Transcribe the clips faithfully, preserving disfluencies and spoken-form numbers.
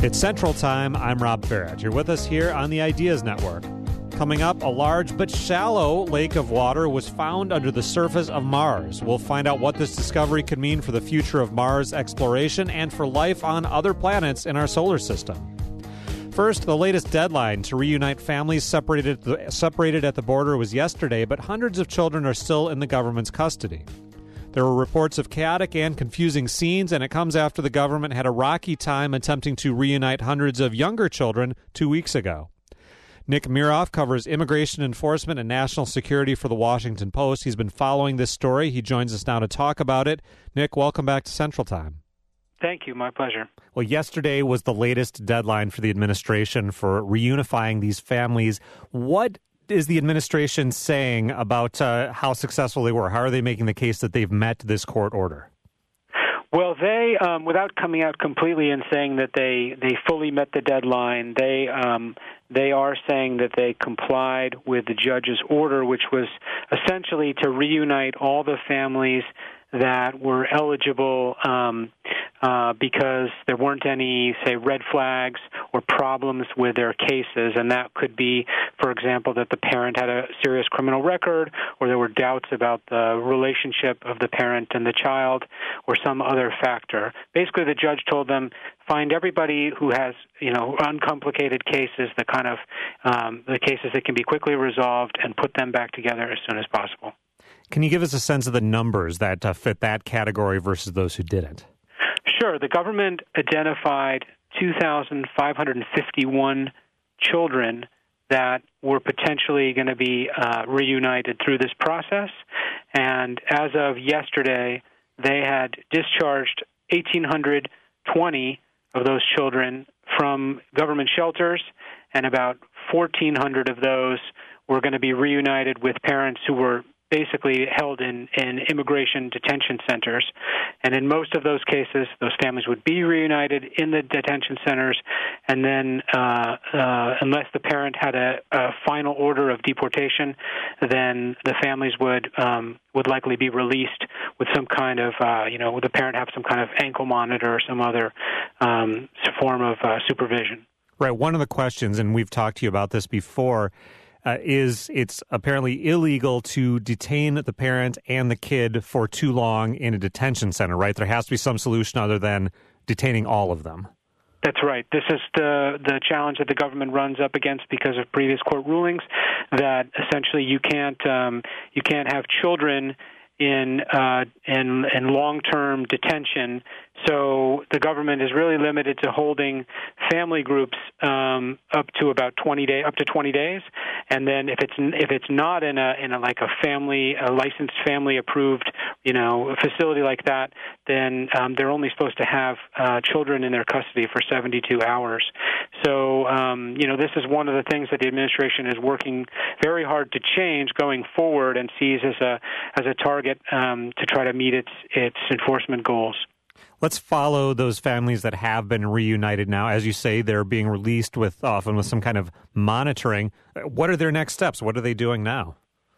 It's Central Time. I'm Rob Barrett. You're with us here on the Ideas Network. Coming up, a large but shallow lake of water was found under the surface of Mars. We'll find out what this discovery could mean for the future of Mars exploration and for life on other planets in our solar system. First, the latest deadline to reunite families separated at the, separated at the border was yesterday, but hundreds of children are still in the government's custody. There were reports of chaotic and confusing scenes, and it comes after the government had a rocky time attempting to reunite hundreds of younger children two weeks ago. Nick Miroff covers immigration enforcement and national security for the Washington Post. He's been following this story. He joins us now to talk about it. Nick, welcome back to Central Time. Thank you. My pleasure. Well, yesterday was the latest deadline for the administration for reunifying these families. What is the administration saying about uh, how successful they were? How are they making the case that they've met this court order? Well, they, um, without coming out completely and saying that they, they fully met the deadline, they um, they are saying that they complied with the judge's order, which was essentially to reunite all the families that were eligible um, uh, because there weren't any, say, red flags or problems with their cases. And that could be, for example, that the parent had a serious criminal record, or there were doubts about the relationship of the parent and the child, or some other factor. Basically, the judge told them, find everybody who has, you know, uncomplicated cases, the kind of um, the cases that can be quickly resolved, and put them back together as soon as possible. Can you give us a sense of the numbers that uh, fit that category versus those who didn't? Sure. The government identified two thousand five hundred fifty-one children that were potentially going to be uh, reunited through this process. And as of yesterday, they had discharged one thousand eight hundred twenty of those children from government shelters, and about one thousand four hundred of those were going to be reunited with parents who were basically held in, in immigration detention centers. And in most of those cases, those families would be reunited in the detention centers, and then uh, uh, unless the parent had a, a final order of deportation, then the families would um, would likely be released with some kind of, uh, you know, would the parent have some kind of ankle monitor or some other um, form of uh, supervision. Right. One of the questions, and we've talked to you about this before, Uh, is it's apparently illegal to detain the parent and the kid for too long in a detention center, right? There has to be some solution other than detaining all of them. That's right. This is the the challenge that the government runs up against because of previous court rulings, that essentially you can't um, you can't have children in uh, in, in long-term detention. So the government is really limited to holding family groups um, up to about twenty day, up to twenty days, and then if it's if it's not in a in a like a family a licensed family approved you know a facility like that, then um, they're only supposed to have uh, children in their custody for seventy-two hours. So um, you know this is one of the things that the administration is working very hard to change going forward, and sees as a as a target um, to try to meet its its enforcement goals. Let's follow those families that have been reunited now. As you say, they're being released with often with some kind of monitoring. What are their next steps? What are they doing now?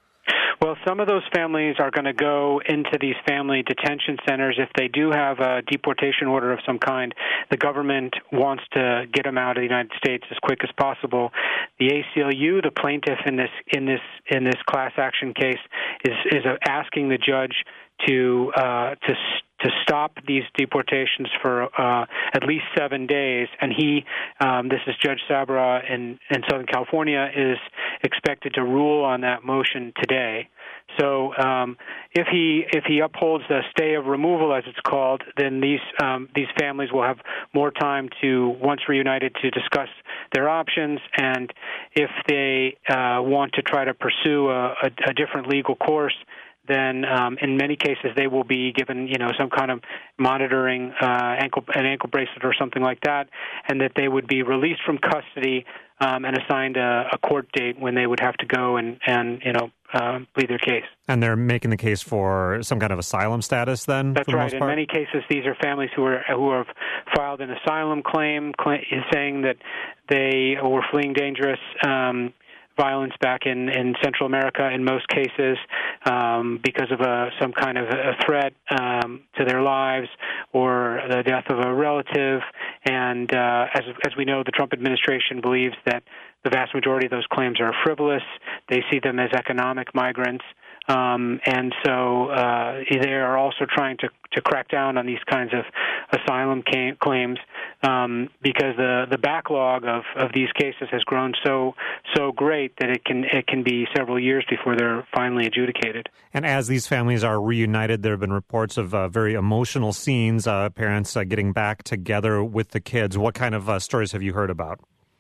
Well, some of those families are going to go into these family detention centers. If they do have a deportation order of some kind, the government wants to get them out of the United States as quick as possible. The A C L U, the plaintiff in this in this in this class action case, is is asking the judge to uh, to to stop these deportations for uh, at least seven days. And he, um, this is Judge Sabra in, in Southern California, is expected to rule on that motion today. So um, if he if he upholds the stay of removal, as it's called, then these um, these families will have more time to, once reunited, to discuss their options. And if they uh, want to try to pursue a, a, a different legal course, then um, in many cases they will be given, you know, some kind of monitoring, uh, ankle an ankle bracelet or something like that, and that they would be released from custody um, and assigned a, a court date when they would have to go and, and you know, uh, plead their case. And they're making the case for some kind of asylum status then? That's for the right. most In part? many cases, these are families who are who have filed an asylum claim, claim saying that they were fleeing dangerous um violence back in, in Central America in most cases um, because of a, some kind of a threat um, to their lives or the death of a relative, And uh, as as we know, the Trump administration believes that the vast majority of those claims are frivolous. They see them as economic migrants. Um, and so uh, they are also trying to, to crack down on these kinds of asylum ca- claims um, because the, the backlog of, of these cases has grown so so great that it can it can be several years before they're finally adjudicated. And as these families are reunited, there have been reports of uh, very emotional scenes, uh, parents uh, getting back together with the kids. What kind of uh, stories have you heard about?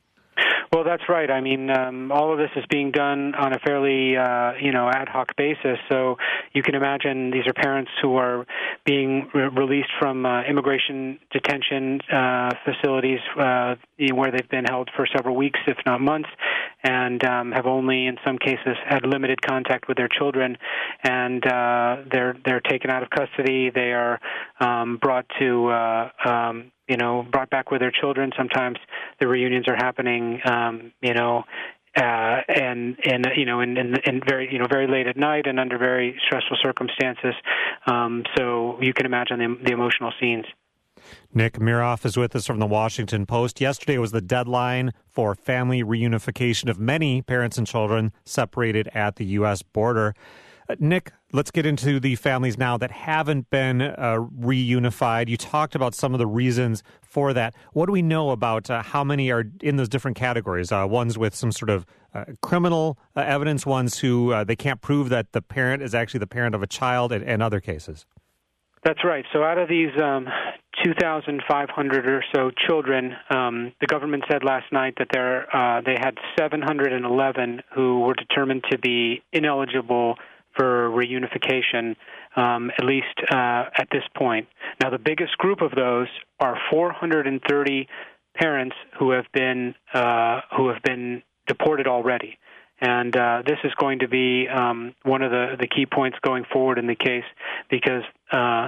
Well, that's right. I mean, um, all of this is being done on a fairly, uh, you know, ad hoc basis. So you can imagine these are parents who are being re- released from uh, immigration detention uh, facilities uh, where they've been held for several weeks, if not months, and um, have only, in some cases, had limited contact with their children. And uh, they're they're taken out of custody. They are um, brought to. Uh, um, you know, brought back with their children. Sometimes the reunions are happening, um, you know, uh, and, and, you know, in, in, in very, you know, very late at night and under very stressful circumstances. Um, so you can imagine the, the emotional scenes. Nick Miroff is with us from the Washington Post. Yesterday was the deadline for family reunification of many parents and children separated at the U S border. Uh, Nick, let's get into the families now that haven't been uh, reunified. You talked about some of the reasons for that. What do we know about uh, how many are in those different categories? Uh, ones with some sort of uh, criminal uh, evidence, ones who uh, they can't prove that the parent is actually the parent of a child, and, and other cases. That's right. So out of these um, two thousand five hundred or so children, um, the government said last night that there uh, they had seven hundred eleven who were determined to be ineligible for reunification, um, at least uh, at this point. Now, the biggest group of those are four hundred thirty parents who have been uh, who have been deported already, and uh, this is going to be um, one of the, the key points going forward in the case because uh,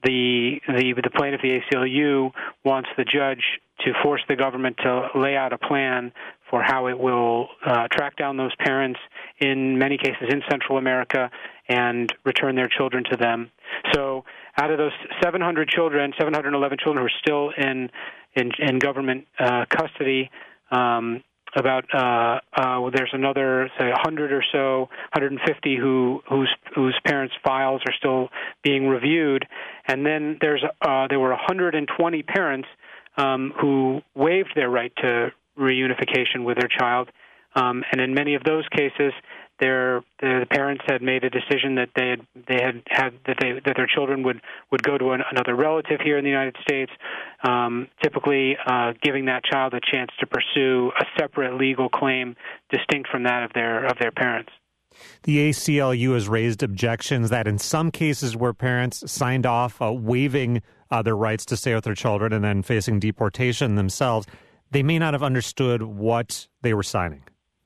the the the plaintiff, the A C L U, wants the judge to force the government to lay out a plan for how it will uh, track down those parents, in many cases in Central America, and return their children to them. So out of those seven hundred children, seven hundred eleven children who are still in in, in government uh, custody, um, about uh, uh, there's another, say, one hundred or so, one hundred fifty who whose whose parents' files are still being reviewed, and then there's uh, there were one hundred twenty parents um, who waived their right to reunification with their child, um, and in many of those cases, their the parents had made a decision that they had they had had that they that their children would would go to an, another relative here in the United States, um, typically uh, giving that child a chance to pursue a separate legal claim distinct from that of their of their parents. The A C L U has raised objections that in some cases where parents signed off uh, waiving uh, their rights to stay with their children and then facing deportation themselves, they may not have understood what they were signing.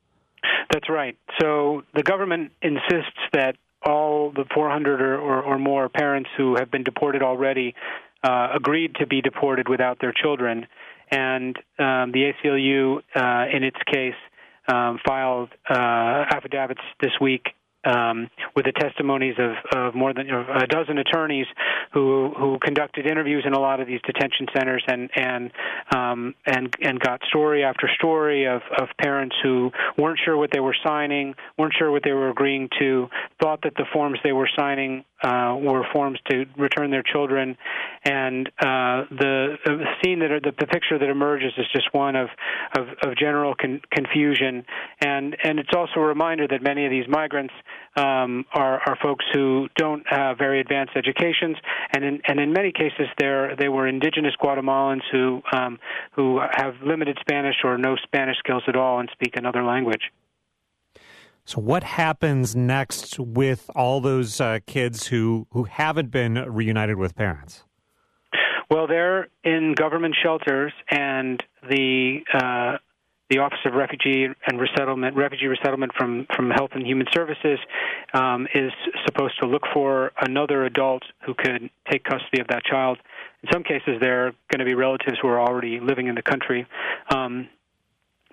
That's right. So the government insists that all the four hundred or, or, or more parents who have been deported already uh, agreed to be deported without their children. And um, the A C L U, uh, in its case, um, filed uh, affidavits this week um, with the testimonies of, of more than a dozen attorneys who who conducted interviews in a lot of these detention centers and and um, and and got story after story of, of parents who weren't sure what they were signing, weren't sure what they were agreeing to, thought that the forms they were signing uh, were forms to return their children, and uh, the, the scene that the, the picture that emerges is just one of of, of general con- confusion, and and it's also a reminder that many of these migrants um, are are folks who don't have very advanced educations, and in and in many cases they're they were indigenous Guatemalans who um, who have limited Spanish or no Spanish skills at all and speak another language. So what happens next with all those uh, kids who, who haven't been reunited with parents? Well, they're in government shelters, and the uh, the Office of Refugee and Resettlement, Refugee Resettlement from, from Health and Human Services, um, is supposed to look for another adult who could take custody of that child. In some cases, they're going to be relatives who are already living in the country. Um,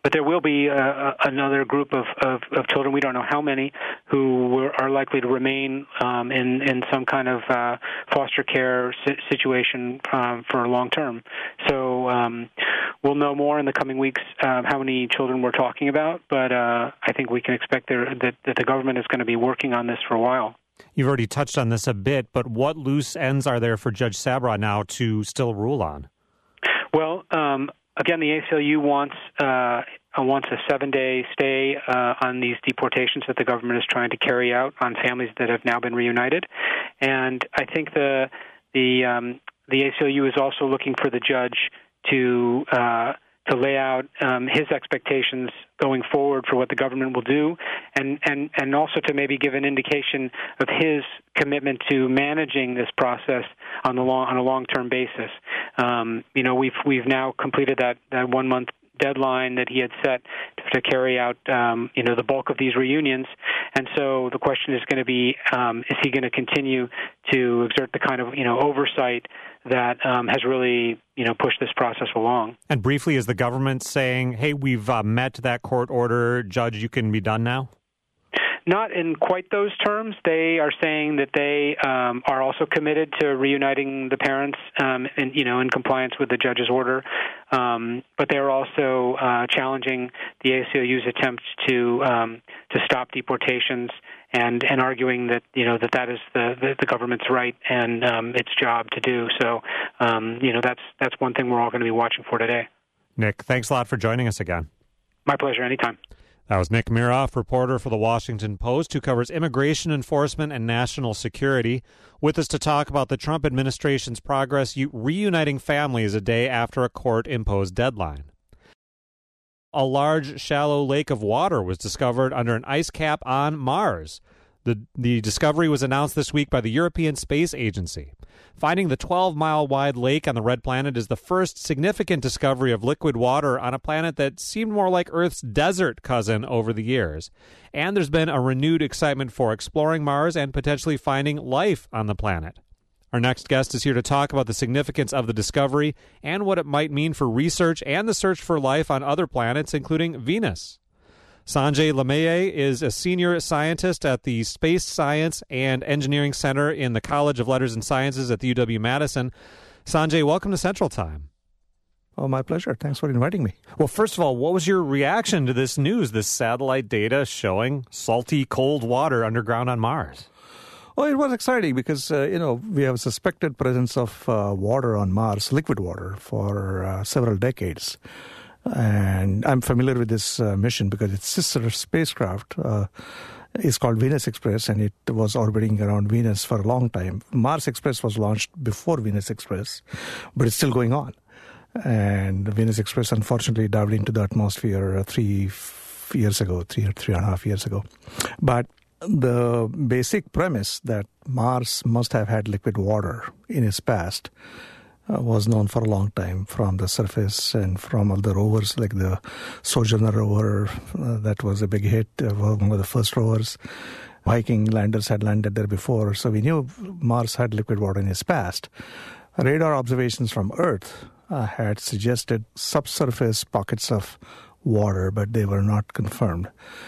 but there will be uh, another group of, of, of children, we don't know how many, who were, are likely to remain um, in, in some kind of uh, foster care si- situation um, for long term. So um, we'll know more in the coming weeks uh, how many children we're talking about, but uh, I think we can expect there, that, that the government is going to be working on this for a while. You've already touched on this a bit, but what loose ends are there for Judge Sabraw now to still rule on? Well, um, again, the A C L U wants uh, wants a seven-day stay uh, on these deportations that the government is trying to carry out on families that have now been reunited, and I think the the um, the A C L U is also looking for the judge to uh, to lay out um, his expectations going forward for what the government will do, and, and, and also to maybe give an indication of his commitment to managing this process on the long on a long-term basis. Um, you know, we've we've now completed that, that one-month deadline that he had set to carry out, um, you know, the bulk of these reunions. And so the question is going to be, um, is he going to continue to exert the kind of, you know, oversight that um, has really, you know, pushed this process along? And briefly, is the government saying, hey, we've uh, met that court order, Judge, you can be done now? Not in quite those terms. They are saying that they um, are also committed to reuniting the parents, um, in, you know, in compliance with the judge's order. Um, but they are also uh, challenging the A C L U's attempts to um, to stop deportations and, and arguing that you know that that is the, the, the government's right and um, its job to do. So um, you know that's that's one thing we're all going to be watching for today. Nick, thanks a lot for joining us again. My pleasure. Anytime. That was Nick Miroff, reporter for The Washington Post, who covers immigration enforcement and national security, with us to talk about the Trump administration's progress reuniting families a day after a court-imposed deadline. A large, shallow lake of water was discovered under an ice cap on Mars. The, the discovery was announced this week by the European Space Agency. Finding the twelve-mile-wide lake on the red planet is the first significant discovery of liquid water on a planet that seemed more like Earth's desert cousin over the years. And there's been a renewed excitement for exploring Mars and potentially finding life on the planet. Our next guest is here to talk about the significance of the discovery and what it might mean for research and the search for life on other planets, including Venus. Sanjay Lameye is a senior scientist at the Space Science and Engineering Center in the College of Letters and Sciences at the U W-Madison. Sanjay, welcome to Central Time. Oh, my pleasure. Thanks for inviting me. Well, first of all, what was your reaction to this news, this satellite data showing salty, cold water underground on Mars? Oh, it was exciting because, uh, you know, we have suspected presence of uh, water on Mars, liquid water, for uh, several decades. And I'm familiar with this uh, mission because its sister spacecraft uh, is called Venus Express, and it was orbiting around Venus for a long time. Mars Express was launched before Venus Express, but it's still going on. And Venus Express, unfortunately, dived into the atmosphere uh, three f- years ago, three or three and a half years ago. But the basic premise that Mars must have had liquid water in its past Uh, was known for a long time from the surface and from other rovers like the Sojourner rover. Uh, that was a big hit, uh, one of the first rovers. Viking landers had landed there before, so we knew Mars had liquid water in its past. Radar observations from Earth uh, had suggested subsurface pockets of water, but they were not confirmed.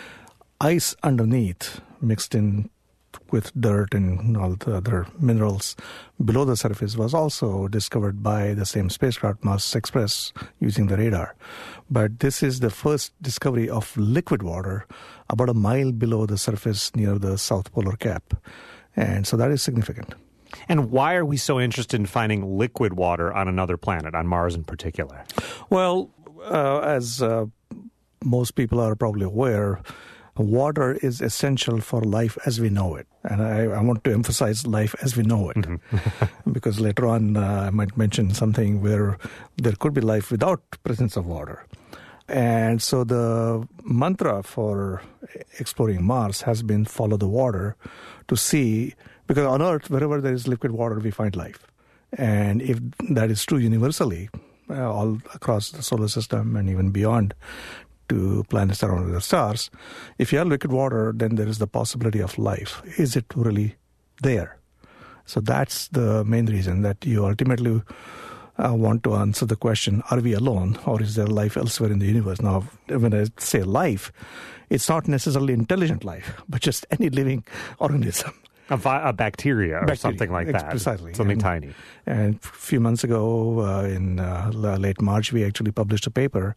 Ice underneath, mixed in with dirt and all the other minerals below the surface, was also discovered by the same spacecraft, Mars Express, using the radar. But this is the first discovery of liquid water about a mile below the surface near the South Polar Cap. And so that is significant. And why are we so interested in finding liquid water on another planet, on Mars in particular? Well, uh, as uh, most people are probably aware, water is essential for life as we know it. And I, I want to emphasize life as we know it. Mm-hmm. Because later on uh, I might mention something where there could be life without presence of water. And so the mantra for exploring Mars has been follow the water to see, because on Earth, wherever there is liquid water, we find life. And if that is true universally, uh, all across the solar system and even beyond, to planets around the stars, if you have liquid water, then there is the possibility of life. Is it really there? So that's the main reason, that you ultimately uh, want to answer the question, are we alone or is there life elsewhere in the universe? Now, when I say life, it's not necessarily intelligent life, but just any living organism. A, vi- a bacteria or Bacteria, something like that. Precisely. Something and, tiny. And a few months ago, uh, in uh, late March, we actually published a paper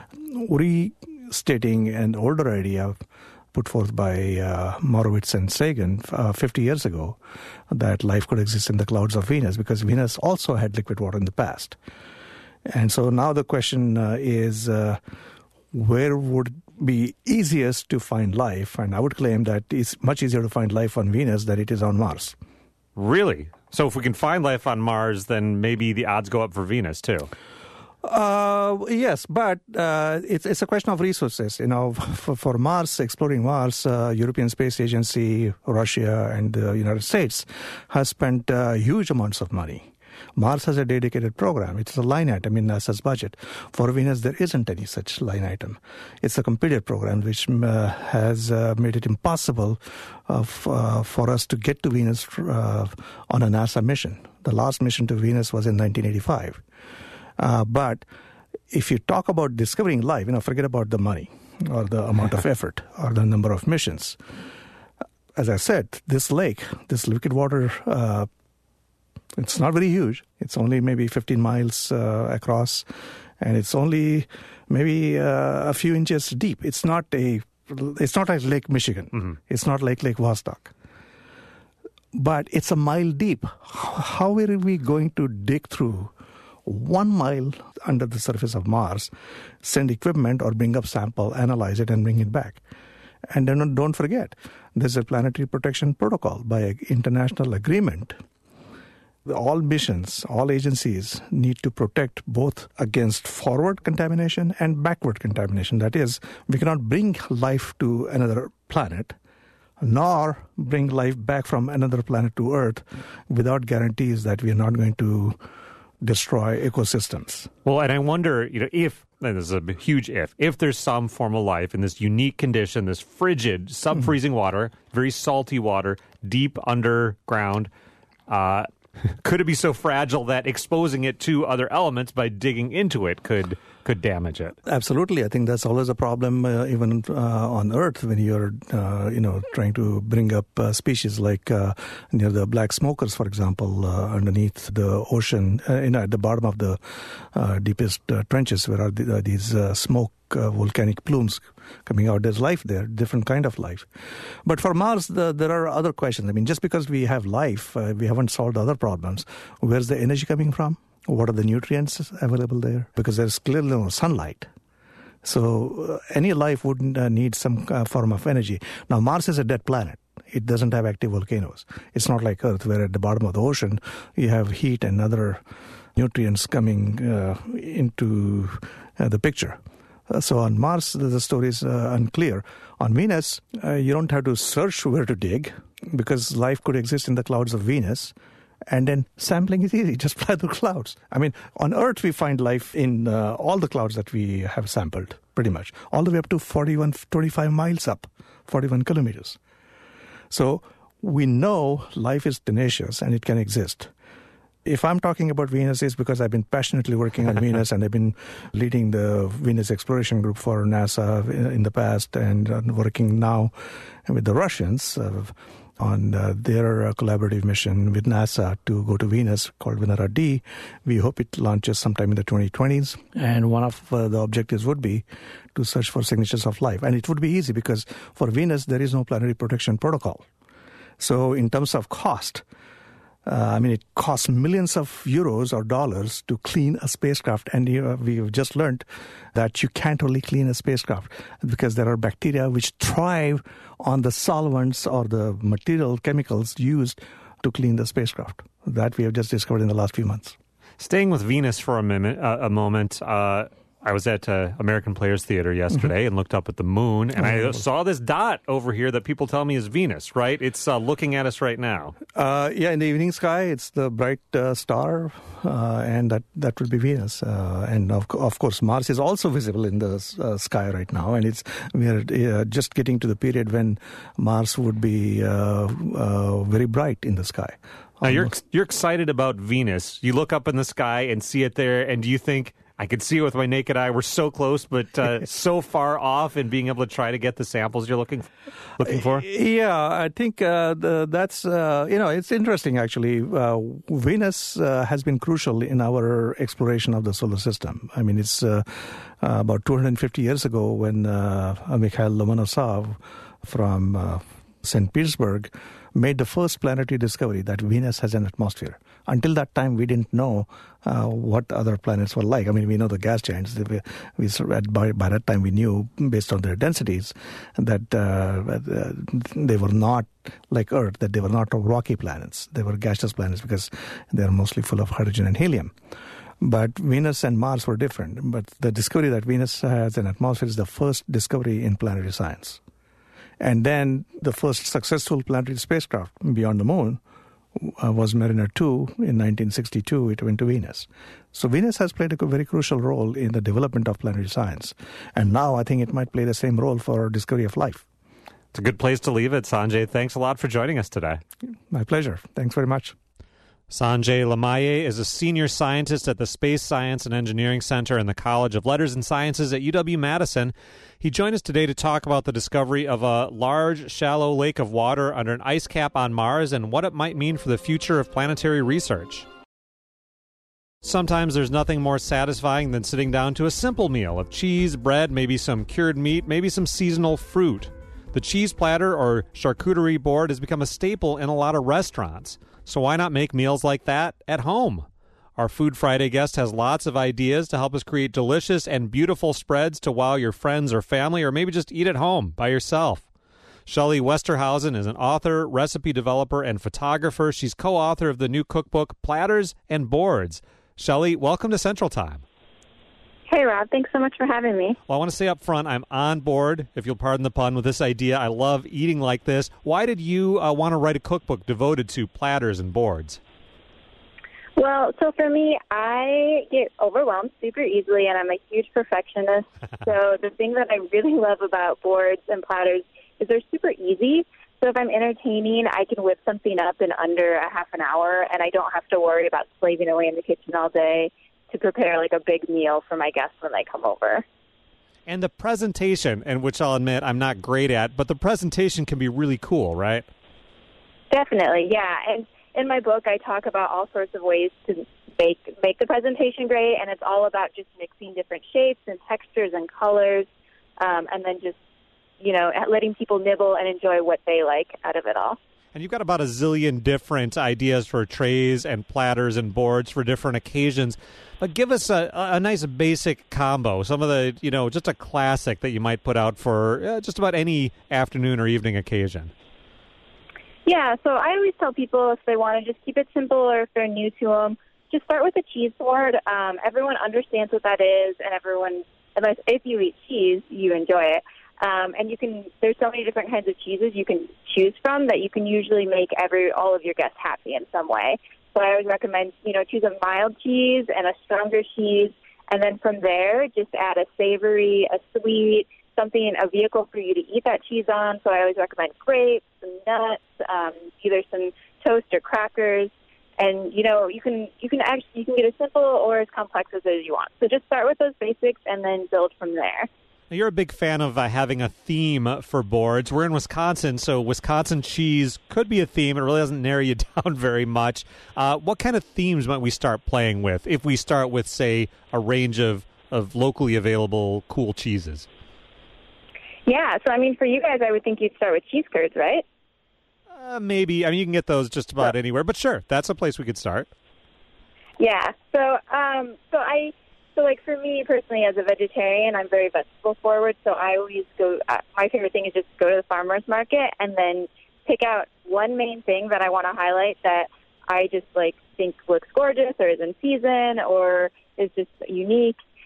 restating an older idea put forth by uh, Morowitz and Sagan uh, fifty years ago, that life could exist in the clouds of Venus, because Venus also had liquid water in the past. And so now the question uh, is, uh, where would be easiest to find life? And I would claim that it's much easier to find life on Venus than it is on Mars. Really? So if we can find life on Mars, then maybe the odds go up for Venus too. Uh, yes, but uh, it's it's a question of resources. You know, for, for Mars, exploring Mars, uh, European Space Agency, Russia, and the United States has spent uh, huge amounts of money. Mars has a dedicated program. It's a line item in NASA's budget. For Venus, there isn't any such line item. It's a completed program which uh, has uh, made it impossible uh, f- uh, for us to get to Venus uh, on a NASA mission. The last mission to Venus was in nineteen eighty-five. Uh, but if you talk about discovering life, you know, forget about the money or the amount of effort or the number of missions. As I said, this lake, this liquid water, uh, it's not very huge. It's only maybe fifteen miles uh, across, and it's only maybe uh, a few inches deep. It's not a, it's not like Lake Michigan. Mm-hmm. It's not like Lake Vostok. But it's a mile deep. How are we going to dig through one mile under the surface of Mars, send equipment or bring up sample, analyze it, and bring it back? And then don't forget, there's a planetary protection protocol by an international agreement. All missions, all agencies need to protect both against forward contamination and backward contamination. That is, we cannot bring life to another planet, nor bring life back from another planet to Earth without guarantees that we are not going to destroy ecosystems. Well, and I wonder, you know, if, and this is a huge if, if there's some form of life in this unique condition, this frigid, sub-freezing mm-hmm. water, very salty water, deep underground, uh, could it be so fragile that exposing it to other elements by digging into it could could damage it? Absolutely. I think that's always a problem, uh, even uh, on Earth, when you're, uh, you know, trying to bring up uh, species like uh, near the black smokers, for example, uh, underneath the ocean, uh, you know, at the bottom of the uh, deepest uh, trenches, where are the, uh, these uh, smoke uh, volcanic plumes coming out. There's life there, different kind of life. But for Mars, the, there are other questions. I mean, just because we have life, uh, we haven't solved other problems. Where's the energy coming from? What are the nutrients available there? Because there's clearly no sunlight. So uh, any life would uh, need some uh, form of energy. Now, Mars is a dead planet. It doesn't have active volcanoes. It's not like Earth, where at the bottom of the ocean, you have heat and other nutrients coming uh, into uh, the picture. Uh, so on Mars, the, the story is uh, unclear. On Venus, uh, you don't have to search where to dig, because life could exist in the clouds of Venus. And then sampling is easy, just fly through clouds. I mean, on Earth, we find life in uh, all the clouds that we have sampled, pretty much, all the way up to forty-one, twenty-five miles up, forty-one kilometers. So we know life is tenacious and it can exist. If I'm talking about Venus, it's because I've been passionately working on Venus, and I've been leading the Venus Exploration Group for NASA in the past, and uh, working now with the Russians uh, on uh, their uh, collaborative mission with NASA to go to Venus called Venera D. We hope it launches sometime in the twenty twenties. And one of uh, the objectives would be to search for signatures of life. And it would be easy, because for Venus, there is no planetary protection protocol. So in terms of cost, Uh, I mean, it costs millions of euros or dollars to clean a spacecraft. And uh, we've just learned that you can't really clean a spacecraft, because there are bacteria which thrive on the solvents or the material chemicals used to clean the spacecraft. That we have just discovered in the last few months. Staying with Venus for a, minute, uh, a moment, uh, I was at uh, American Players Theater yesterday and looked up at the moon, and I saw this dot over here that people tell me is Venus, right? It's uh, looking at us right now. Uh, yeah, in the evening sky, it's the bright uh, star, uh, and that, that would be Venus. Uh, and of, of course, Mars is also visible in the uh, sky right now, and it's we are uh, just getting to the period when Mars would be uh, uh, very bright in the sky. Now, you're you're excited about Venus. You look up in the sky and see it there, and do you think, I could see it with my naked eye, we're so close, but uh, so far off in being able to try to get the samples you're looking looking for? Yeah, I think uh, the, that's, uh, you know, it's interesting, actually. Uh, Venus uh, has been crucial in our exploration of the solar system. I mean, it's uh, uh, about two hundred fifty years ago when uh, Mikhail Lomonosov from uh, Saint Petersburg made the first planetary discovery that Venus has an atmosphere. Until that time, we didn't know uh, what other planets were like. I mean, we know the gas giants. We, we, by, by that time, we knew, based on their densities, that uh, they were not like Earth, that they were not rocky planets. They were gaseous planets because they are mostly full of hydrogen and helium. But Venus and Mars were different. But the discovery that Venus has an atmosphere is the first discovery in planetary science. And then the first successful planetary spacecraft beyond the moon uh, was Mariner two in nineteen sixty-two. It went to Venus. So Venus has played a very crucial role in the development of planetary science. And now I think it might play the same role for discovery of life. It's a good place to leave it, Sanjay. Thanks a lot for joining us today. My pleasure. Thanks very much. Sanjay Lamaye is a senior scientist at the Space Science and Engineering Center in the College of Letters and Sciences at U W-Madison. He joined us today to talk about the discovery of a large, shallow lake of water under an ice cap on Mars and what it might mean for the future of planetary research. Sometimes there's nothing more satisfying than sitting down to a simple meal of cheese, bread, maybe some cured meat, maybe some seasonal fruit. The cheese platter or charcuterie board has become a staple in a lot of restaurants. So why not make meals like that at home? Our Food Friday guest has lots of ideas to help us create delicious and beautiful spreads to wow your friends or family, or maybe just eat at home by yourself. Shelley Westerhausen is an author, recipe developer, and photographer. She's co-author of the new cookbook, Platters and Boards. Shelley, welcome to Central Time. Hey, Rob. Thanks so much for having me. Well, I want to say up front, I'm on board, if you'll pardon the pun, with this idea. I love eating like this. Why did you uh, want to write a cookbook devoted to platters and boards? Well, so for me, I get overwhelmed super easily, and I'm a huge perfectionist. So the thing that I really love about boards and platters is they're super easy. So if I'm entertaining, I can whip something up in under a half an hour, and I don't have to worry about slaving away in the kitchen all day to prepare like a big meal for my guests when they come over. And the presentation, and which I'll admit I'm not great at, but the presentation can be really cool, right? Definitely, yeah. And in my book, I talk about all sorts of ways to make make the presentation great, and it's all about just mixing different shapes and textures and colors, um, and then just, you know, letting people nibble and enjoy what they like out of it all. And you've got about a zillion different ideas for trays and platters and boards for different occasions. But give us a, a nice basic combo, some of the, you know, just a classic that you might put out for uh, just about any afternoon or evening occasion. Yeah, so I always tell people if they want to just keep it simple or if they're new to them, just start with a cheese board. Um, everyone understands what that is, and everyone, unless if you eat cheese, you enjoy it. Um, and you can, there's so many different kinds of cheeses you can choose from that you can usually make every all of your guests happy in some way. So I always recommend, you know, choose a mild cheese and a stronger cheese, and then from there, just add a savory, a sweet, something, a vehicle for you to eat that cheese on. So I always recommend grapes, some nuts, um, either some toast or crackers. And, you know, you can you can actually you can get as simple or as complex as you want. So just start with those basics and then build from there. Now, you're a big fan of uh, having a theme for boards. We're in Wisconsin, so Wisconsin cheese could be a theme. It really doesn't narrow you down very much. Uh, what kind of themes might we start playing with if we start with, say, a range of, of locally available cool cheeses? Yeah, so, I mean, for you guys, I would think you'd start with cheese curds, right? Uh, maybe. I mean, you can get those just about anywhere. But sure, that's a place we could start. Yeah, so, um, so I... So, like, for me personally, as a vegetarian, I'm very vegetable forward. So I always go, uh, my favorite thing is just go to the farmer's market and then pick out one main thing that I want to highlight that I just, like, think looks gorgeous or is in season or is just unique.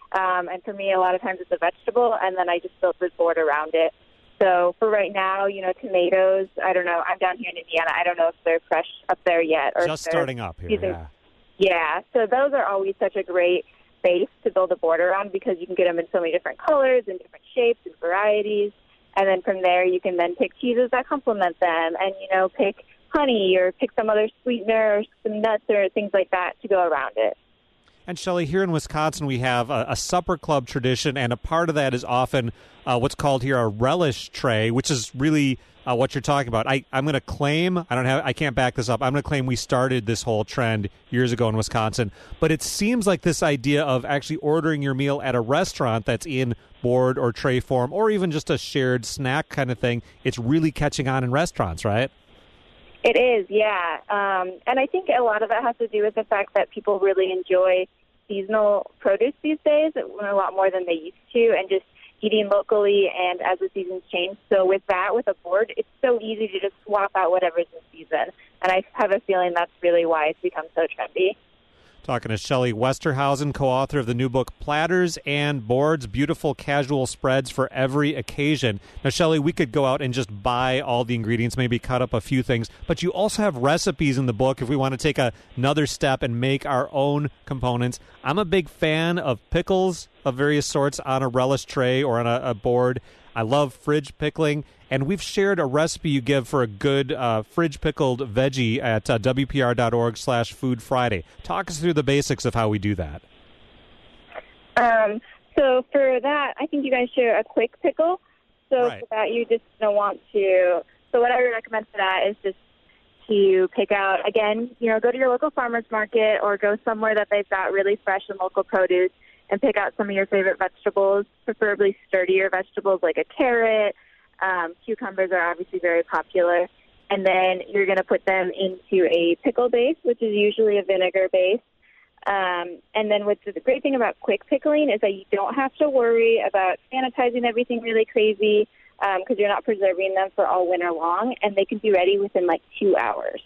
Um, and for me, a lot of times it's a vegetable, and then I just built this board around it. So for right now, you know, tomatoes, I don't know. I'm down here in Indiana. I don't know if they're fresh up there yet. Or Just starting up here, using, yeah. Yeah, so those are always such a great base to build a board around because you can get them in so many different colors and different shapes and varieties. And then from there, you can then pick cheeses that complement them and, you know, pick honey or pick some other sweetener or some nuts or things like that to go around it. And, Shelley, here in Wisconsin, we have a, a supper club tradition, and a part of that is often uh, what's called here a relish tray, which is really uh, what you're talking about. I, I'm going to claim, I don't have, I can't back this up, I'm going to claim we started this whole trend years ago in Wisconsin, but it seems like this idea of actually ordering your meal at a restaurant that's in board or tray form, or even just a shared snack kind of thing, it's really catching on in restaurants, right? It is, yeah. Um, and I think a lot of that has to do with the fact that people really enjoy seasonal produce these days a lot more than they used to, and just eating locally and as the seasons change. So with that, with a board, it's so easy to just swap out whatever's in season. And I have a feeling that's really why it's become so trendy. Talking to Shelley Westerhausen, co-author of the new book, Platters and Boards, Beautiful Casual Spreads for Every Occasion. Now, Shelley, we could go out and just buy all the ingredients, maybe cut up a few things, but you also have recipes in the book if we want to take a, another step and make our own components. I'm a big fan of pickles of various sorts on a relish tray or on a, a board. I love fridge pickling, and we've shared a recipe you give for a good uh, fridge pickled veggie at uh, W P R dot org slash Food Friday. Talk us through the basics of how we do that. Um, so for that, I think you guys share a quick pickle. So right. for that, you just don't want to. So what I would recommend for that is just to pick out, again, you know, go to your local farmer's market or go somewhere that they've got really fresh and local produce and pick out some of your favorite vegetables, preferably sturdier vegetables like a carrot. Um, cucumbers are obviously very popular. And then you're going to put them into a pickle base, which is usually a vinegar base. Um, and then what's the great thing about quick pickling is that you don't have to worry about sanitizing everything really crazy because um, you're not preserving them for all winter long, and they can be ready within like two hours.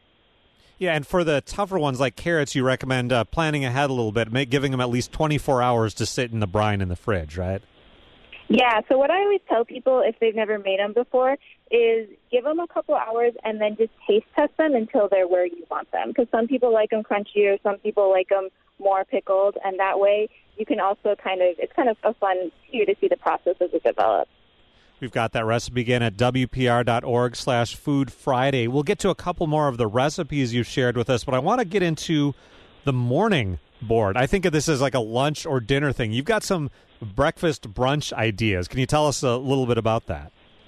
Yeah, and for the tougher ones like carrots, you recommend uh, planning ahead a little bit, make, giving them at least twenty-four hours to sit in the brine in the fridge, right? Yeah, so what I always tell people if they've never made them before is give them a couple hours and then just taste test them until they're where you want them. Because some people like them crunchy or some people like them more pickled, and that way you can also kind of, it's kind of a fun too to see the process as it develops. We've got that recipe again at W P R dot org slash Food Friday. We'll get to a couple more of the recipes you've shared with us, but I want to get into the morning board. I think of this as like a lunch or dinner thing. You've got some breakfast brunch ideas. Can you tell us a little bit about that?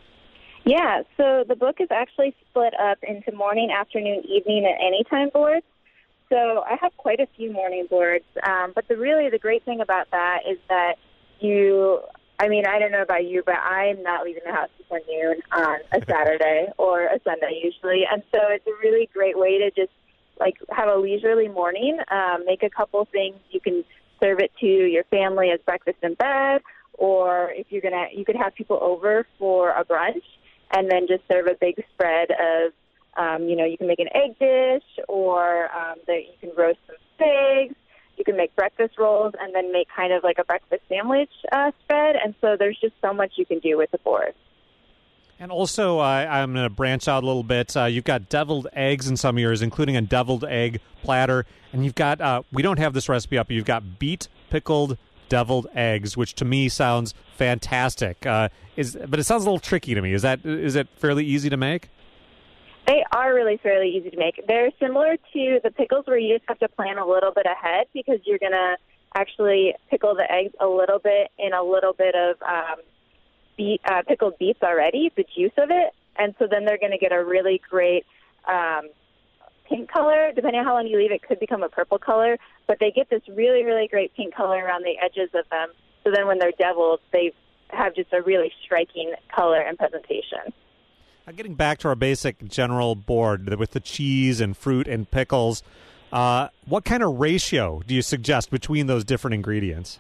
Yeah, so the book is actually split up into morning, afternoon, evening, and anytime boards. So I have quite a few morning boards, um, but the really the great thing about that is that you, I mean, I don't know about you, but I'm not leaving the house before noon on a Saturday or a Sunday usually, and so it's a really great way to just like have a leisurely morning, um, make a couple things. You can serve it to your family as breakfast in bed, or if you're gonna, you could have people over for a brunch, and then just serve a big spread of, um, you know, you can make an egg dish, or um, the, you can roast some figs. You can make breakfast rolls, and then make kind of like a breakfast sandwich uh, spread. And so there's just so much you can do with the board. And also, uh, I'm going to branch out a little bit. Uh, you've got deviled eggs in some of yours, including a deviled egg platter. And you've got, uh, we don't have this recipe up, but you've got beet pickled deviled eggs, which to me sounds fantastic. Uh, is But it sounds a little tricky to me. Is that is it fairly easy to make? They are really fairly easy to make. They're similar to the pickles where you just have to plan a little bit ahead because you're going to actually pickle the eggs a little bit in a little bit of um, beet, uh, pickled beets already, the juice of it. And so then they're going to get a really great um, pink color. Depending on how long you leave it, could become a purple color. But they get this really, really great pink color around the edges of them. So then when they're deviled, they have just a really striking color and presentation. Now, getting back to our basic general board with the cheese and fruit and pickles, uh, what kind of ratio do you suggest between those different ingredients?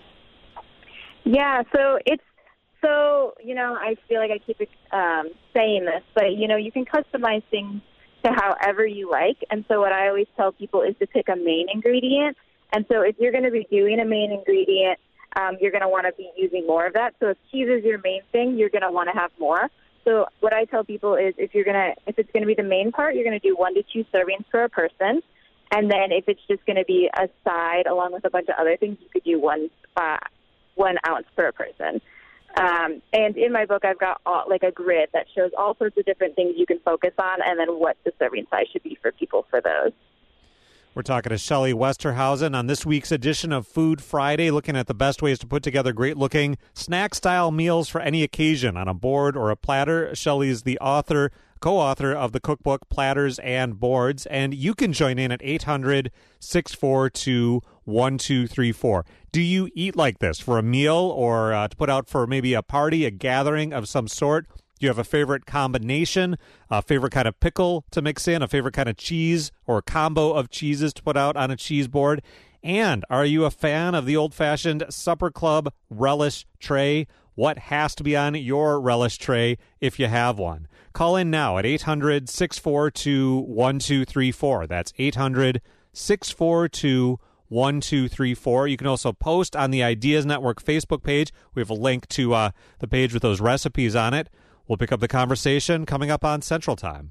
Yeah, so it's so, you know, I feel like I keep um, saying this, but, you know, you can customize things to however you like. And so what I always tell people is to pick a main ingredient. And so if you're going to be doing a main ingredient, um, you're going to want to be using more of that. So if cheese is your main thing, you're going to want to have more. So what I tell people is if you're gonna, if it's going to be the main part, you're going to do one to two servings per person. And then if it's just going to be a side along with a bunch of other things, you could do one uh, one ounce per person. Um, and in my book, I've got all, like a grid that shows all sorts of different things you can focus on and then what the serving size should be for people for those. We're talking to Shelley Westerhausen on this week's edition of Food Friday, looking at the best ways to put together great-looking snack-style meals for any occasion on a board or a platter. Shelley is the author, co-author of the cookbook Platters and Boards, and you can join in at eight hundred, six four two, one two three four. Do you eat like this for a meal or uh, to put out for maybe a party, a gathering of some sort? Do you have a favorite combination, a favorite kind of pickle to mix in, a favorite kind of cheese or a combo of cheeses to put out on a cheese board? And are you a fan of the old-fashioned Supper Club relish tray? What has to be on your relish tray if you have one? Call in now at eight hundred, six four two, one two three four. That's eight hundred, six four two, one two three four. You can also post on the Ideas Network Facebook page. We have a link to uh, the page with those recipes on it. We'll pick up the conversation coming up on Central Time.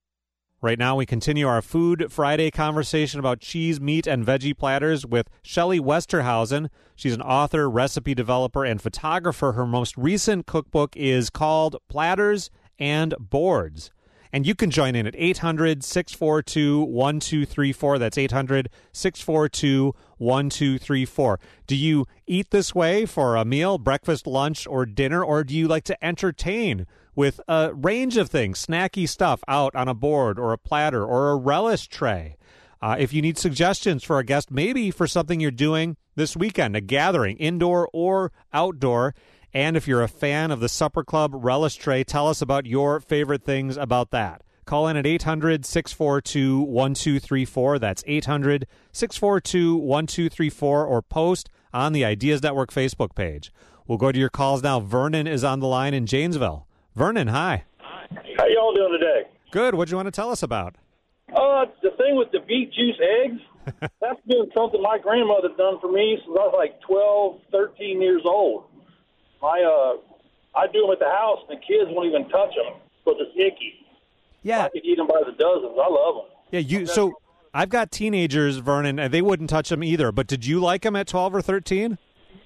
Right now, we continue our Food Friday conversation about cheese, meat, and veggie platters with Shelley Westerhausen. She's an author, recipe developer, and photographer. Her most recent cookbook is called Platters and Boards. And you can join in at eight hundred, six four two, one two three four. That's eight hundred, six four two, one two three four. Do you eat this way for a meal, breakfast, lunch, or dinner, or do you like to entertain with a range of things, snacky stuff out on a board or a platter or a relish tray? Uh, if you need suggestions for a guest, maybe for something you're doing this weekend, a gathering, indoor or outdoor, and if you're a fan of the Supper Club relish tray, tell us about your favorite things about that. Call in at eight hundred, six four two, one two three four. That's eight hundred, six four two, one two three four, or post on the Ideas Network Facebook page. We'll go to your calls now. Vernon is on the line in Janesville. Vernon, hi. How y'all doing today? Good. What do you want to tell us about? Uh, the thing with the beet juice eggs, that's been something my grandmother done for me since I was like twelve, thirteen years old. My, uh, I do them at the house, and the kids won't even touch them because it's icky. Yeah. I could eat them by the dozens. I love them. Yeah, you. So I've got teenagers, Vernon, and they wouldn't touch them either. But did you like them at twelve or thirteen?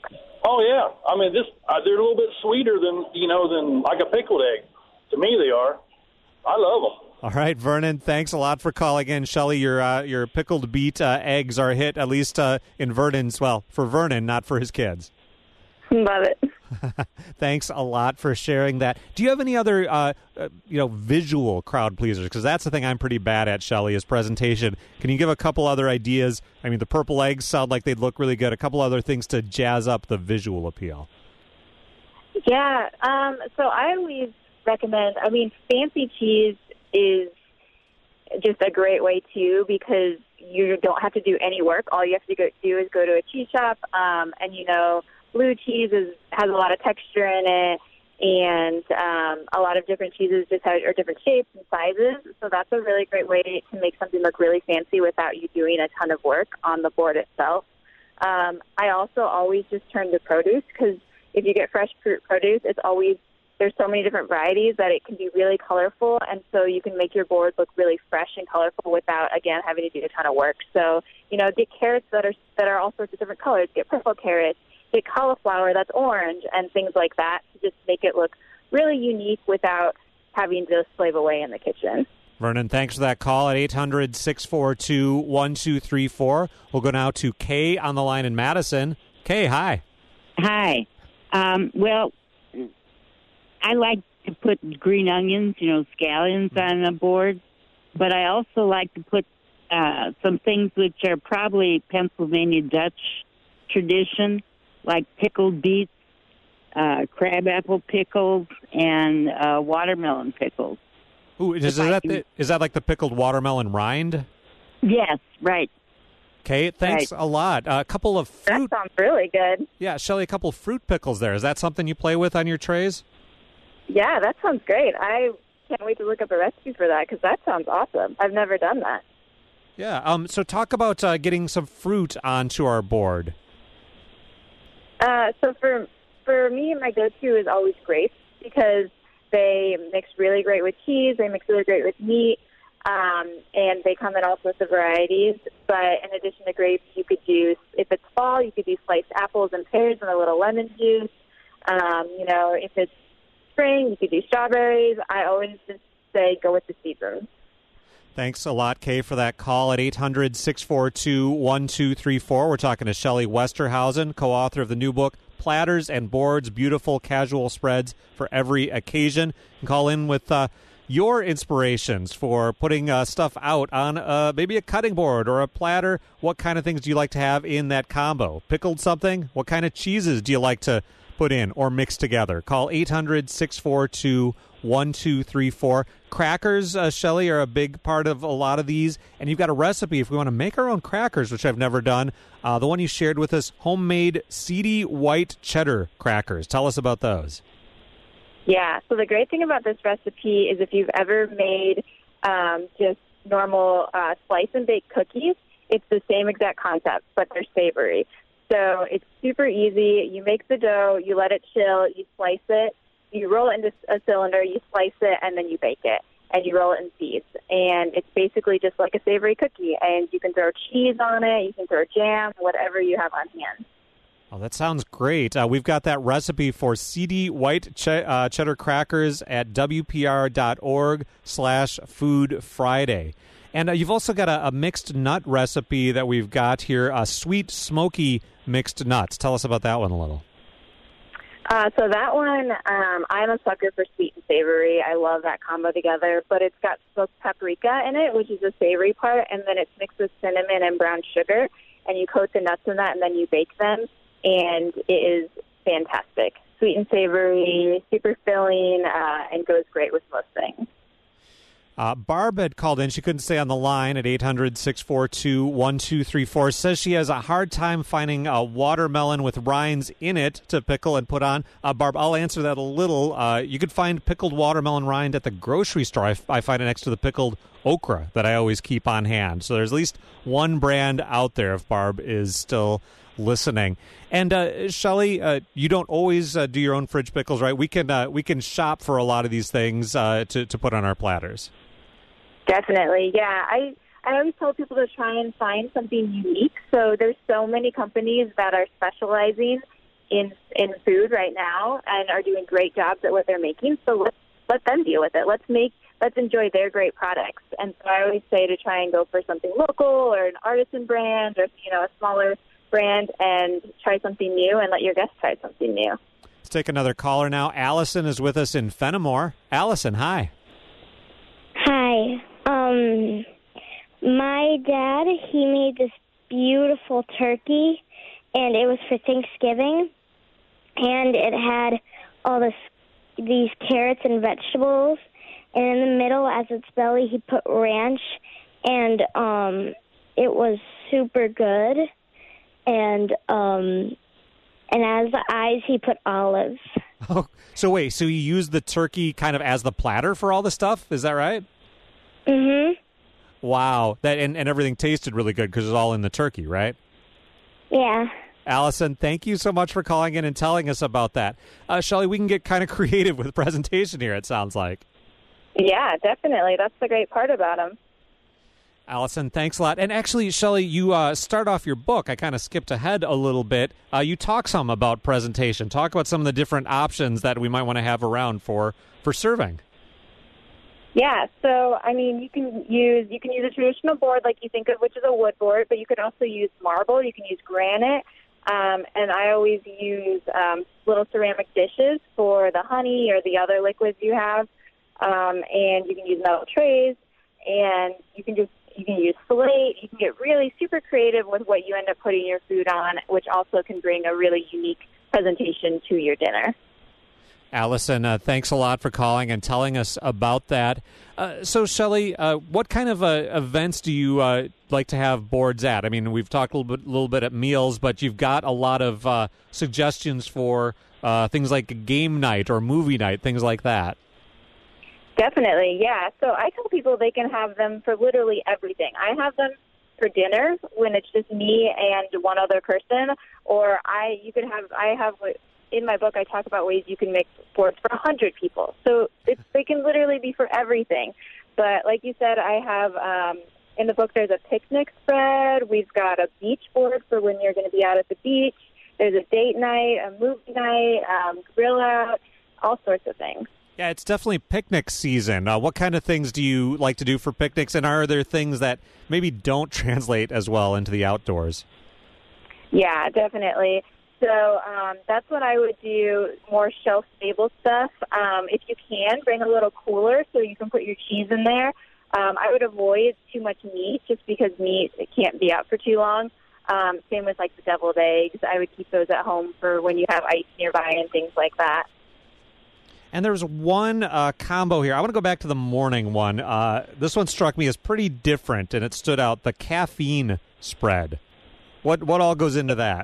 Oh, yeah. I mean, this uh, they're a little bit sweeter than, you know, than like a pickled egg. To me, they are. I love them. All right, Vernon, thanks a lot for calling in. Shelley, your uh, your pickled beet uh, eggs are a hit, at least uh, in Vernon's, well, for Vernon, not for his kids. Love it. Thanks a lot for sharing that. Do you have any other, uh, uh, you know, visual crowd pleasers? Because that's the thing I'm pretty bad at, Shelley, is presentation. Can you give a couple other ideas? I mean, the purple eggs sound like they'd look really good. A couple other things to jazz up the visual appeal. Yeah. Um, so I always recommend, I mean, fancy cheese is just a great way, too, because you don't have to do any work. All you have to go, do is go to a cheese shop, um, and, you know, blue cheese is, has a lot of texture in it, and um, a lot of different cheeses just have, are different shapes and sizes. So that's a really great way to make something look really fancy without you doing a ton of work on the board itself. Um, I also always just turn to produce because if you get fresh fruit produce, it's always there's so many different varieties that it can be really colorful, and so you can make your board look really fresh and colorful without, again, having to do a ton of work. So, you know, get carrots that are that are all sorts of different colors. Get purple carrots. Get cauliflower that's orange and things like that to just make it look really unique without having to slave away in the kitchen. Vernon, thanks for that call at eight hundred, six four two, one two three four. We'll go now to Kay on the line in Madison. Kay, hi. Hi. Um, well, I like to put green onions, you know, scallions on the board, but I also like to put uh, some things which are probably Pennsylvania Dutch tradition, like pickled beets, uh, crabapple pickles, and uh, watermelon pickles. Ooh, is, is that the, is that like the pickled watermelon rind? Yes, right. Okay, thanks right. a lot. Uh, a couple of fruit. That sounds really good. Yeah, Shelley, a couple of fruit pickles there. Is that something you play with on your trays? Yeah, that sounds great. I can't wait to look up a recipe for that because that sounds awesome. I've never done that. Yeah. Um. So talk about uh, getting some fruit onto our board. Uh, so for for me, my go-to is always grapes because they mix really great with cheese. They mix really great with meat, um, and they come in all sorts of varieties. But in addition to grapes, you could use, if it's fall, you could use sliced apples and pears and a little lemon juice. Um, you know, if it's spring, you could do strawberries. I always just say go with the seasons. Thanks a lot, Kay, for that call at eight hundred, six four two, one two three four. We're talking to Shelley Westerhausen, co-author of the new book, Platters and Boards, Beautiful Casual Spreads for Every Occasion. You can call in with uh, your inspirations for putting uh, stuff out on uh, maybe a cutting board or a platter. What kind of things do you like to have in that combo? Pickled something? What kind of cheeses do you like to put in or mix together? Call eight hundred, six four two, one two three four. Crackers, uh, Shelley, are a big part of a lot of these, and you've got a recipe if we want to make our own crackers, which I've never done. Uh, the one you shared with us, homemade seedy white cheddar crackers. Tell us about those. Yeah, so the great thing about this recipe is if you've ever made um, just normal uh, slice and bake cookies, it's the same exact concept, but they're savory. So it's super easy. You make the dough, you let it chill, you slice it, you roll it into a cylinder, you slice it, and then you bake it, and you roll it in seeds. And it's basically just like a savory cookie, and you can throw cheese on it, you can throw jam, whatever you have on hand. Oh, that sounds great. Uh, we've got that recipe for seedy white ch- uh, cheddar crackers at wpr.org slash food Friday. And uh, you've also got a, a mixed nut recipe that we've got here, a sweet, smoky mixed nuts. Tell us about that one a little. Uh, so that one, um, I'm a sucker for sweet and savory. I love that combo together, but it's got smoked paprika in it, which is the savory part, and then it's mixed with cinnamon and brown sugar, and you coat the nuts in that, and then you bake them, and it is fantastic. Sweet and savory, super filling, uh, and goes great with most things. Uh, Barb had called in. She couldn't stay on the line at eight hundred, six four two, one two three four. Says she has a hard time finding a watermelon with rinds in it to pickle and put on. Uh, Barb, I'll answer that a little. Uh, you could find pickled watermelon rind at the grocery store. I, I find it next to the pickled okra that I always keep on hand. So there's at least one brand out there if Barb is still listening. And uh, Shelley, uh, you don't always uh, do your own fridge pickles, right? We can uh, we can shop for a lot of these things uh, to, to put on our platters. Definitely, yeah. I I always tell people to try and find something unique. So there's so many companies that are specializing in in food right now and are doing great jobs at what they're making. So let's let them deal with it. Let's make let's enjoy their great products. And so I always say to try and go for something local or an artisan brand or you know a smaller brand and try something new and let your guests try something new. Let's take another caller now. Allison is with us in Fenimore. Allison, hi. Hi. Um, my dad, he made this beautiful turkey, and it was for Thanksgiving, and it had all this, these carrots and vegetables, and in the middle, as its belly, he put ranch, and um, it was super good, and um, and as the eyes, he put olives. Oh, so wait, so you used the turkey kind of as the platter for all the stuff? Is that right? Mm-hmm. Wow. That and, and everything tasted really good because it was all in the turkey, right? Yeah. Allison, thank you so much for calling in and telling us about that. Uh, Shelley, we can get kind of creative with presentation here, it sounds like. Yeah, definitely. That's the great part about them. Allison, thanks a lot. And actually, Shelley, you uh, start off your book. I kind of skipped ahead a little bit. Uh, you talk some about presentation. Talk about some of the different options that we might want to have around for, for serving. Yeah, so I mean, you can use you can use a traditional board like you think of, which is a wood board, but you can also use marble. You can use granite, um, and I always use um, little ceramic dishes for the honey or the other liquids you have, um, and you can use metal trays, and you can just you can use slate. You can get really super creative with what you end up putting your food on, which also can bring a really unique presentation to your dinner. Allison, uh, thanks a lot for calling and telling us about that. Uh, so, Shelley, uh, what kind of uh, events do you uh, like to have boards at? I mean, we've talked a little bit, little bit at meals, but you've got a lot of uh, suggestions for uh, things like game night or movie night, things like that. Definitely, yeah. So I tell people they can have them for literally everything. I have them for dinner when it's just me and one other person, or I you could have I have in my book I talk about ways you can make boards for a hundred people. So it's, they can literally be for everything. But like you said, I have um, in the book there's a picnic spread. We've got a beach board for when you're going to be out at the beach. There's a date night, a movie night, um, grill out, all sorts of things. Yeah, it's definitely picnic season. Uh, what kind of things do you like to do for picnics, and are there things that maybe don't translate as well into the outdoors? Yeah, definitely. So um, that's what I would do, more shelf-stable stuff. Um, if you can, bring a little cooler so you can put your cheese in there. Um, I would avoid too much meat just because meat it can't be out for too long. Um, same with, like, the deviled eggs. I would keep those at home for when you have ice nearby and things like that. And there's one uh, combo here. I want to go back to the morning one. Uh, this one struck me as pretty different, and it stood out, the caffeine spread. What what all goes into that?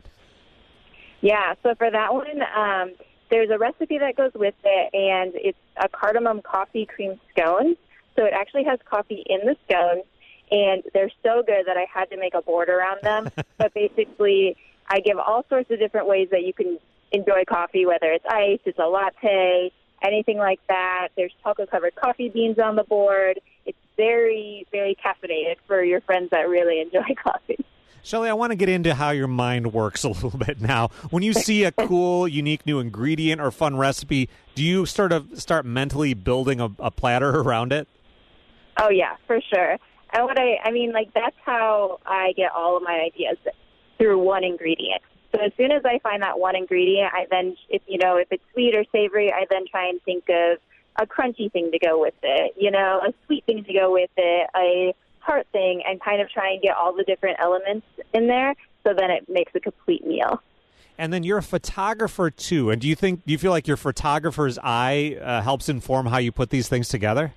Yeah, so for that one, um, there's a recipe that goes with it, and it's a cardamom coffee cream scone. So it actually has coffee in the scones, and they're so good that I had to make a board around them. But basically, I give all sorts of different ways that you can enjoy coffee, whether it's ice, it's a latte, anything like that. There's chocolate-covered coffee beans on the board. It's very, very caffeinated for your friends that really enjoy coffee. Shelley, I want to get into how your mind works a little bit now. When you see a cool, unique new ingredient or fun recipe, do you sort of start mentally building a, a platter around it? Oh, yeah, for sure. And what I, I mean, like, that's how I get all of my ideas, through one ingredient. So as soon as I find that one ingredient, I then, if you know, if it's sweet or savory, I then try and think of a crunchy thing to go with it, you know, a sweet thing to go with it, a tart thing, and kind of try and get all the different elements in there, so then it makes a complete meal. And then you're a photographer too, and do you think, do you feel like your photographer's eye uh, helps inform how you put these things together?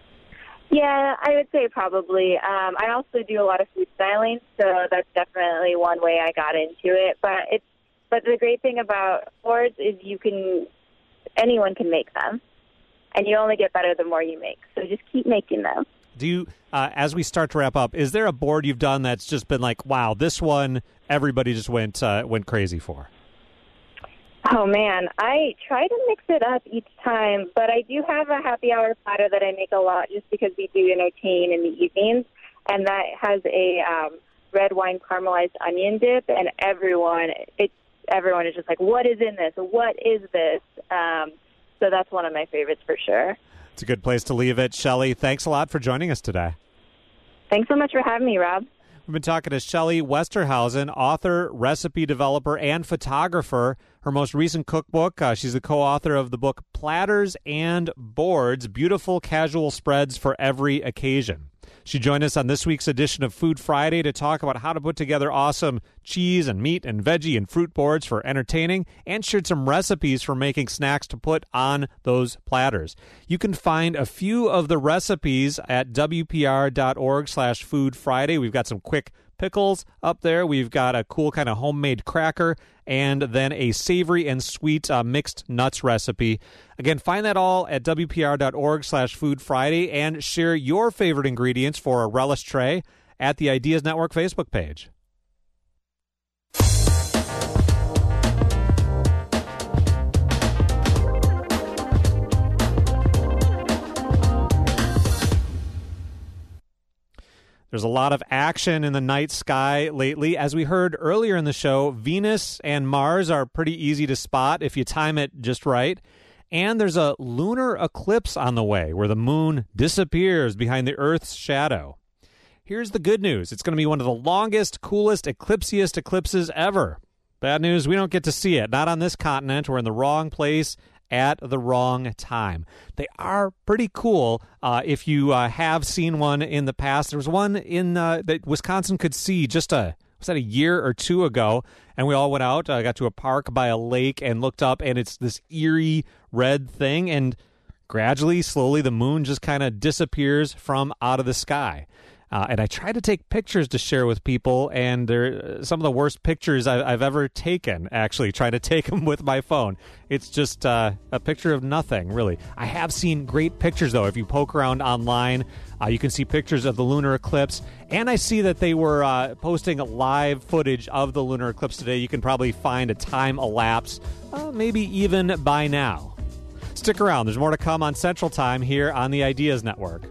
Yeah, I would say probably. Um, I also do a lot of food styling, so that's definitely one way I got into it. But it's but the great thing about boards is you can anyone can make them, and you only get better the more you make. So just keep making them. Do you, uh, as we start to wrap up, is there a board you've done that's just been like, wow, this one everybody just went uh, went crazy for? Oh, man, I try to mix it up each time, but I do have a happy hour platter that I make a lot just because we do entertain in the evenings, and that has a um, red wine caramelized onion dip, and everyone it's everyone is just like, what is in this? What is this? Um, so that's one of my favorites for sure. It's a good place to leave it. Shelley, thanks a lot for joining us today. Thanks so much for having me, Rob. We've been talking to Shelley Westerhausen, author, recipe developer, and photographer. Her most recent cookbook, uh, she's the co-author of the book Platters and Boards, Beautiful Casual Spreads for Every Occasion. She joined us on this week's edition of Food Friday to talk about how to put together awesome cheese and meat and veggie and fruit boards for entertaining, and shared some recipes for making snacks to put on those platters. You can find a few of the recipes at W P R dot org slash Food Friday. We've got some quick pickles up there. We've got a cool kind of homemade cracker, and then a savory and sweet uh, mixed nuts recipe. Again, find that all at W P R dot org slash Food Friday, and share your favorite ingredients for a relish tray at the Ideas Network Facebook page. There's a lot of action in the night sky lately. As we heard earlier in the show, Venus and Mars are pretty easy to spot if you time it just right. And there's a lunar eclipse on the way where the moon disappears behind the Earth's shadow. Here's the good news. It's going to be one of the longest, coolest, eclipsiest eclipses ever. Bad news, we don't get to see it. Not on this continent. We're in the wrong place at the wrong time. They are pretty cool uh, if you uh, have seen one in the past. There was one in uh, that Wisconsin could see just a, was that a year or two ago? And we all went out, uh, got to a park by a lake and looked up, and it's this eerie red thing, and gradually, slowly, the moon just kind of disappears from out of the sky. Uh, and I try to take pictures to share with people, and they're some of the worst pictures I've, I've ever taken, actually, trying to take them with my phone. It's just uh, a picture of nothing, really. I have seen great pictures, though. If you poke around online, uh, you can see pictures of the lunar eclipse, and I see that they were uh, posting live footage of the lunar eclipse today. You can probably find a time elapse, uh, maybe even by now. Stick around. There's more to come on Central Time here on the Ideas Network.